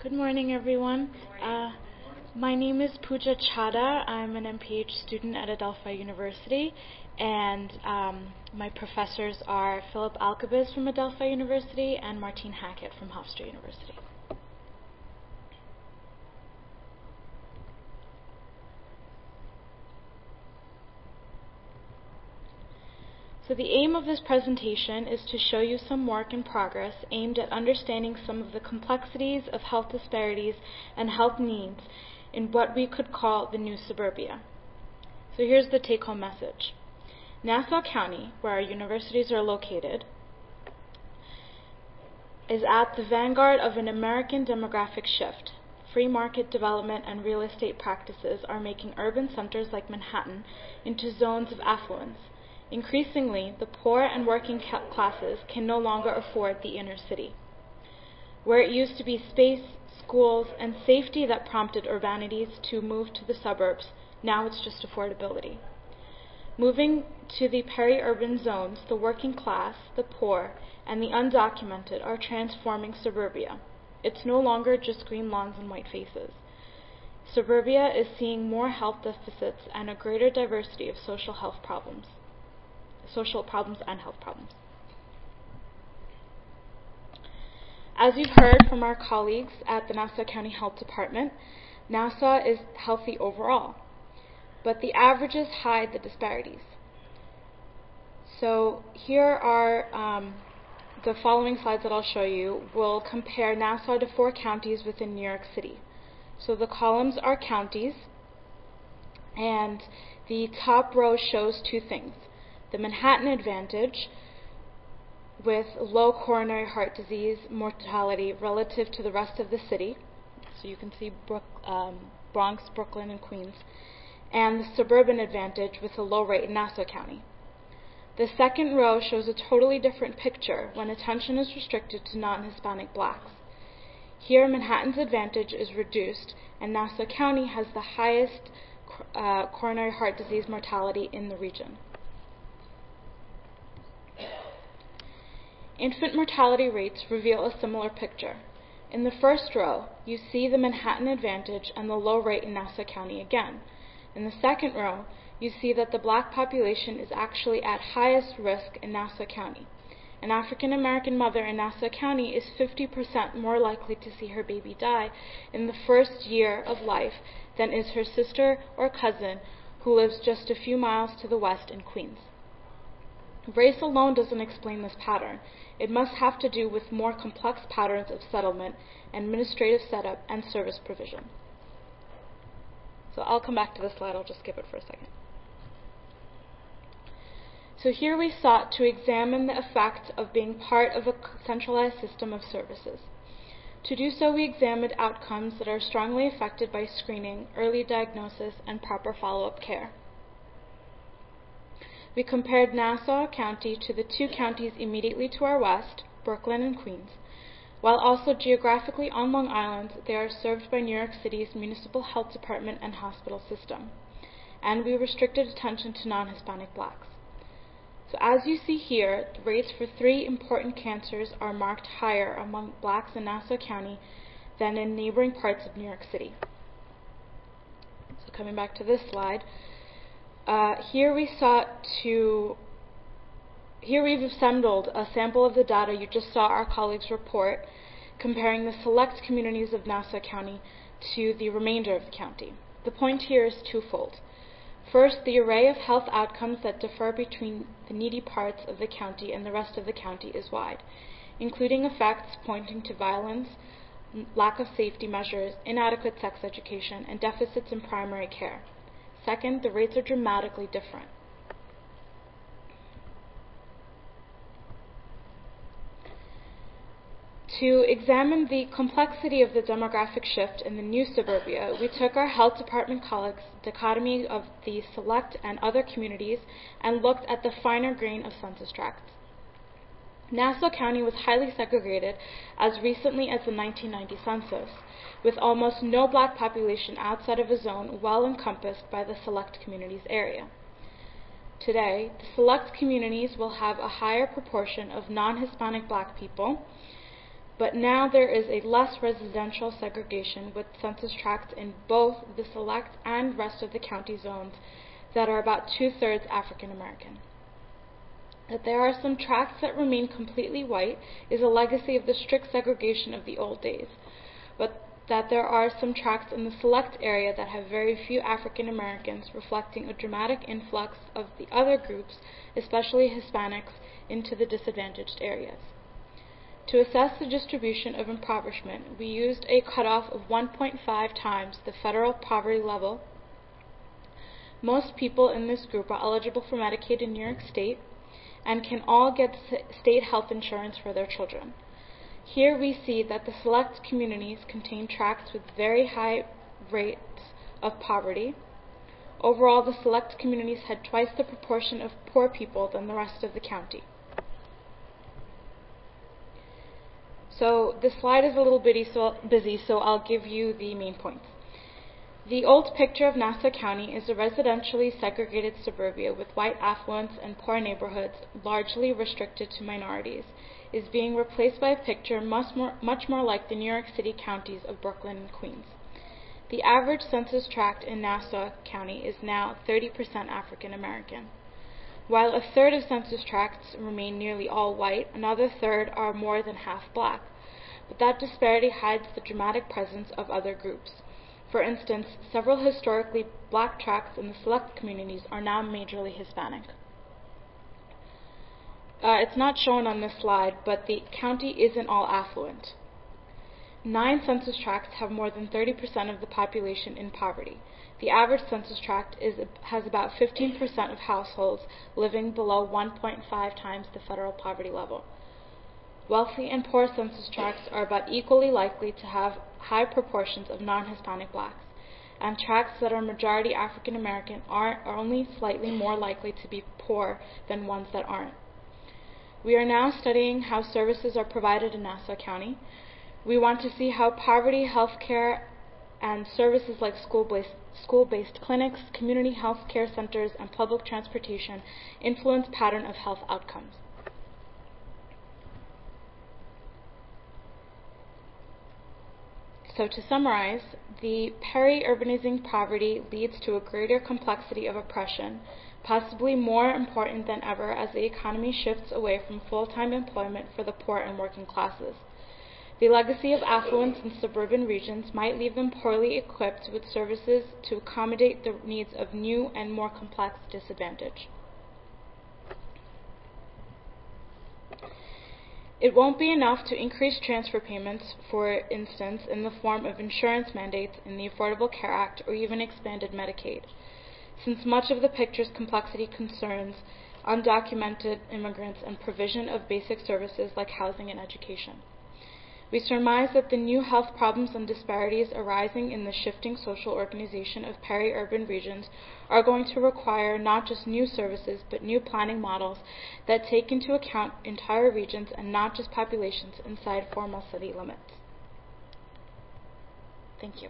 Good morning, everyone. My name is Pooja Chada. I'm an MPH student at Adelphi University, and my professors are Philip Alcabez from Adelphi University and Martine Hackett from Hofstra University. So the aim of this presentation is to show you some work in progress aimed at understanding some of the complexities of health disparities and health needs in what we could call the new suburbia. So here's the take-home message. Nassau County, where our universities are located, is at the vanguard of an American demographic shift. Free market development and real estate practices are making urban centers like Manhattan into zones of affluence. Increasingly, the poor and working classes can no longer afford the inner city. Where it used to be space, schools, and safety that prompted urbanities to move to the suburbs, now it's just affordability. Moving to the peri-urban zones, the working class, the poor, and the undocumented are transforming suburbia. It's no longer just green lawns and white faces. Suburbia is seeing more health deficits and a greater diversity of social problems and health problems. As you've heard from our colleagues at the Nassau County Health Department, Nassau is healthy overall, but the averages hide the disparities. So here are the following slides that I'll show you. Will compare Nassau to 4 counties within New York City. So the columns are counties, and the top row shows 2 things. The Manhattan advantage with low coronary heart disease mortality relative to the rest of the city. So you can see Bronx, Brooklyn, and Queens. And the suburban advantage with a low rate in Nassau County. The second row shows a totally different picture when attention is restricted to non-Hispanic blacks. Here, Manhattan's advantage is reduced, and Nassau County has the highest coronary heart disease mortality in the region. Infant mortality rates reveal a similar picture. In the first row, you see the Manhattan advantage and the low rate in Nassau County again. In the second row, you see that the black population is actually at highest risk in Nassau County. An African American mother in Nassau County is 50% more likely to see her baby die in the first year of life than is her sister or cousin who lives just a few miles to the west in Queens. Race alone doesn't explain this pattern. It must have to do with more complex patterns of settlement, administrative setup, and service provision. So I'll come back to this slide. I'll just skip it for a second. So here we sought to examine the effect of being part of a centralized system of services. To do so, we examined outcomes that are strongly affected by screening, early diagnosis, and proper follow-up care. We compared Nassau County to the 2 counties immediately to our west, Brooklyn and Queens. While also geographically on Long Island, they are served by New York City's Municipal Health Department and hospital system. And we restricted attention to non-Hispanic blacks. So as you see here, the rates for 3 important cancers are marked higher among blacks in Nassau County than in neighboring parts of New York City. So coming back to this slide, here we've assembled a sample of the data you just saw our colleagues report, comparing the select communities of Nassau County to the remainder of the county. The point here is twofold. First, the array of health outcomes that differ between the needy parts of the county and the rest of the county is wide, including effects pointing to violence, lack of safety measures, inadequate sex education, and deficits in primary care. Second, the rates are dramatically different. To examine the complexity of the demographic shift in the new suburbia, we took our health department colleagues' dichotomy of the select and other communities and looked at the finer grain of census tracts. Nassau County was highly segregated as recently as the 1990 census, with almost no black population outside of a zone well encompassed by the select communities area. Today, the select communities will have a higher proportion of non-Hispanic black people, but now there is a less residential segregation with census tracts in both the select and rest of the county zones that are about 2/3 African American. That there are some tracts that remain completely white is a legacy of the strict segregation of the old days, but that there are some tracts in the select area that have very few African Americans, reflecting a dramatic influx of the other groups, especially Hispanics, into the disadvantaged areas. To assess the distribution of impoverishment, we used a cutoff of 1.5 times the federal poverty level. Most people in this group are eligible for Medicaid in New York State and can all get state health insurance for their children. Here we see that the select communities contain tracts with very high rates of poverty. Overall, the select communities had twice the proportion of poor people than the rest of the county. So this slide is a little busy, so I'll give you the main points. The old picture of Nassau County is a residentially segregated suburbia with white affluence and poor neighborhoods largely restricted to minorities, is being replaced by a picture much more like the New York City counties of Brooklyn and Queens. The average census tract in Nassau County is now 30% African American. While a third of census tracts remain nearly all white, another third are more than half black. But that disparity hides the dramatic presence of other groups. For instance, several historically black tracts in the select communities are now majorly Hispanic. It's not shown on this slide, but the county isn't all affluent. 9 census tracts have more than 30% of the population in poverty. The average census tract has about 15% of households living below 1.5 times the federal poverty level. Wealthy and poor census tracts are about equally likely to have high proportions of non-Hispanic blacks, and tracts that are majority African American are only slightly more likely to be poor than ones that aren't. We are now studying how services are provided in Nassau County. We want to see how poverty, health care, and services like school-based clinics, community health care centers, and public transportation influence pattern of health outcomes. So to summarize, the peri-urbanizing poverty leads to a greater complexity of oppression, possibly more important than ever as the economy shifts away from full-time employment for the poor and working classes. The legacy of affluence in suburban regions might leave them poorly equipped with services to accommodate the needs of new and more complex disadvantage. It won't be enough to increase transfer payments, for instance, in the form of insurance mandates in the Affordable Care Act or even expanded Medicaid, since much of the picture's complexity concerns undocumented immigrants and provision of basic services like housing and education. We surmise that the new health problems and disparities arising in the shifting social organization of peri-urban regions are going to require not just new services, but new planning models that take into account entire regions and not just populations inside formal city limits. Thank you.